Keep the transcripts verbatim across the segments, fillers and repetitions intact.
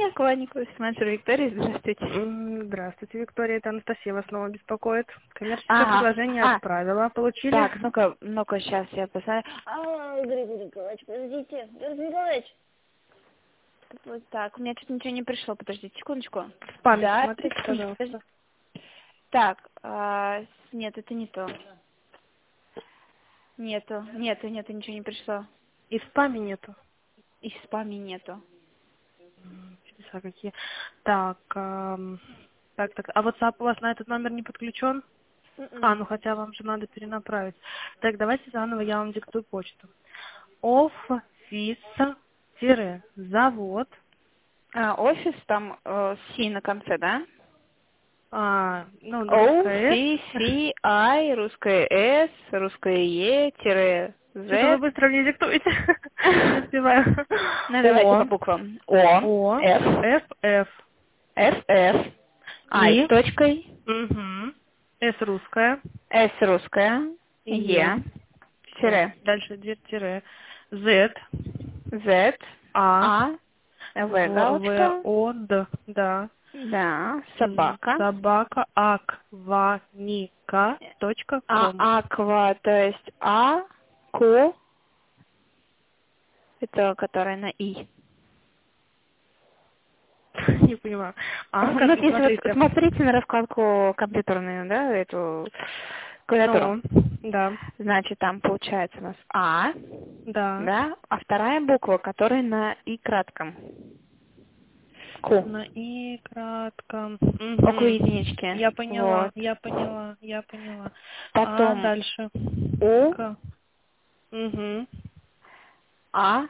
компания Кланикус, менеджер Виктория, здравствуйте. М, Здравствуйте, Виктория, это Анастасия вас снова беспокоит. Коммерческое А, предложение а, отправила, получили? так, ну-ка, ну-ка, сейчас я посмотрю. А, Григорий Николаевич, подождите, Григорий Николаевич. Вот так, у меня что-то ничего не пришло, подождите, секундочку. В спаме Да, посмотрите, подождите. пожалуйста. Так, а, нет, это не то. Нету, нету, нету, ничего не пришло. И в спаме нету. И в спаме нету. М, Чудеса какие. Так, ам, так, так, а WhatsApp у вас на этот номер не подключен? А, М-м. ну хотя вам же надо перенаправить. Так, давайте заново я вам диктую почту. Офис-завод. А, офис там э, Си на конце, да? А, ну, О, русская Си, С. Си, Ай, русское С, русское Е, тире, Что-то вы З. быстро мне диктуете. Не успеваю. Ну, давайте по О, буквам. О, О, Ф, Ф, Ф. Ф, Ф, Ай с И. точкой, Угу. С русская. С русская, Е. Е, Все. тире, Дальше дир- тире. З. З, А. А, В В. В. галочка, О. Д. Да. да, З- собака, Собака. Акваника. Точка ком. а, аква, то есть А, Ку, это которая на И. Не понимаю. А, Ну, как, вот если вот смотрите. смотрите на раскладку компьютерную, да, эту клавиатуру, Ну, да. значит, там получается у нас А, Да. да, а вторая буква, которая на И кратком. Ку. На и кратко. Около Угу. единички. Я поняла, Вот. я поняла, я поняла. А Потом дальше. У, К. Угу. А,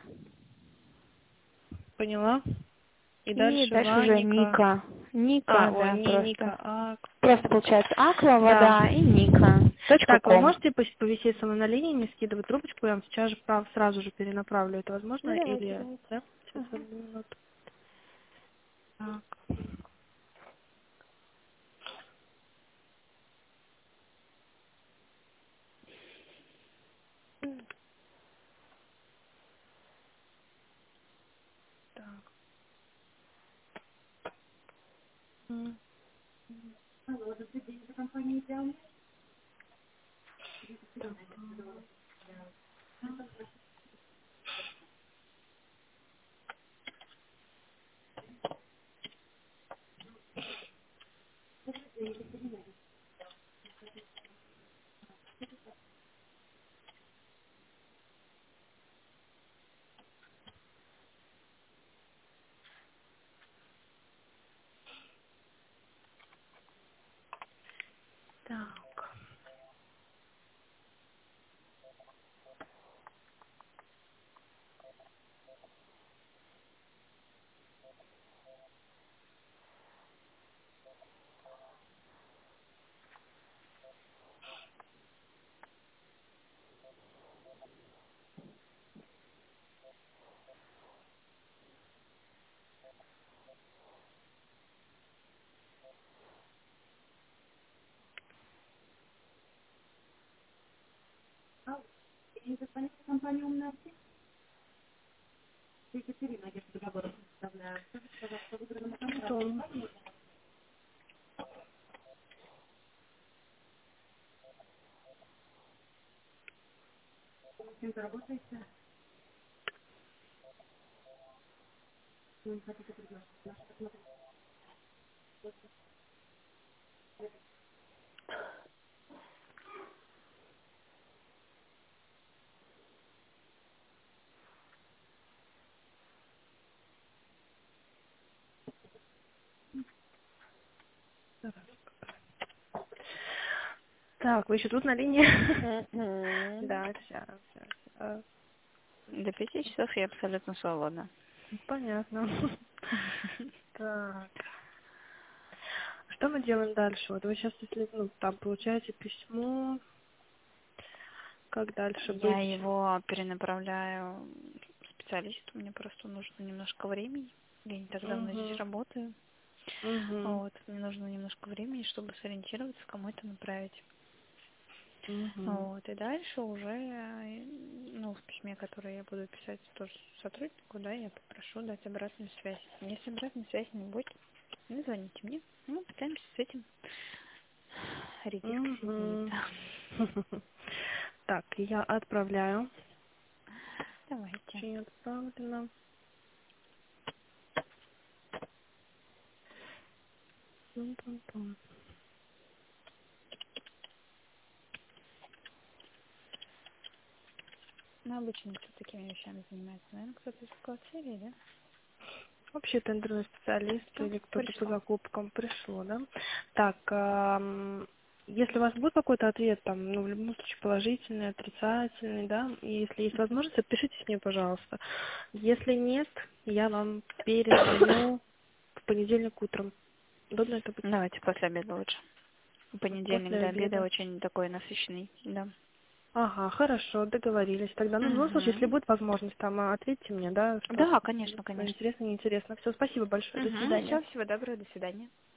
Поняла. И и дальше дальше уже Ваника. Ника. А, Ника, ой, да, не просто. Ника, а... Просто получается аква, Да. вода и Ника. Точка Так, вы ком. можете пос- повисеть со мной на линии, не скидывать трубочку, я вам сейчас же прав- сразу же перенаправлю. Это возможно? Ну, давайте, Или... давайте. Да? Сейчас, Ага. одну минуту. Так. Так. М. Так. Потом. Так, вы еще тут на линии? Мгм. Да, сейчас, сейчас, сейчас. До пяти часов я абсолютно свободна. Понятно. Так. Что мы делаем дальше? Вот вы сейчас, если, ну, там получаете письмо, как дальше Я быть? его перенаправляю специалисту, мне просто нужно немножко времени. Я не так давно здесь Угу. работаю. Угу. Вот, мне нужно немножко времени, чтобы сориентироваться, кому это направить. Угу. Вот, и дальше уже, э, ну, в письме, которое я буду писать тоже сотруднику, да, я попрошу дать обратную связь. Если обратной связи не будет, ну, звоните мне. Ну, пытаемся с этим редиск соединить. Угу. Так, я отправляю. Давайте. Очень отправлено. Тум-тум-тум. Ну, обычно кто такими вещами занимается? Наверное, кто-то из бухгалтерии, да? Вообще тендерный специалист Все, или кто-то по пришло. закупкам пришло, да? Так, ам, если у вас будет какой-то ответ, там, ну, в любом случае положительный, отрицательный, да, и если есть возможность, отпишитесь мне, пожалуйста. Если нет, я вам перезвоню в понедельник утром. Удобно это будет? Давайте после обеда лучше. Понедельник После до обеда обеда. очень такой насыщенный, да. Ага, хорошо, договорились. Тогда, ну, в любом случае, если Угу. будет возможность, там, а, ответьте мне, да, что Да, конечно, конечно. интересно, неинтересно. Все, спасибо большое, до Угу. свидания. Все, всего доброго, до свидания.